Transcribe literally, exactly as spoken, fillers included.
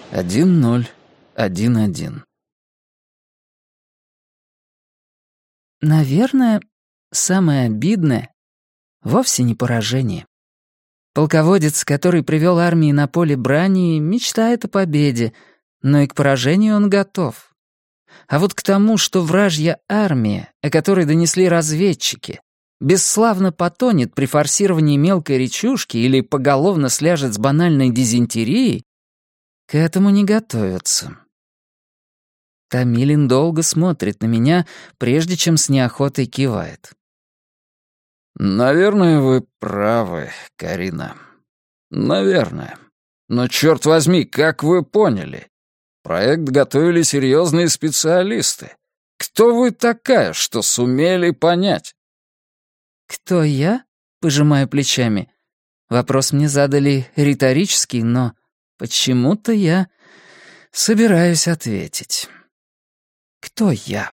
Один ноль, один один. Наверное, самое обидное — вовсе не поражение. Полководец, который привел армии на поле брани, мечтает о победе, но и к поражению он готов. А вот к тому, что вражья армия, о которой донесли разведчики, бесславно потонет при форсировании мелкой речушки или поголовно сляжет с банальной дизентерией, к этому не готовятся. Томилин долго смотрит на меня, прежде чем с неохотой кивает. «Наверное, вы правы, Карина. Наверное. Но, черт возьми, как вы поняли? Проект готовили серьезные специалисты. Кто вы такая, что сумели понять?» «Кто я?» — пожимаю плечами. Вопрос мне задали риторический, но почему-то я собираюсь ответить. Кто я?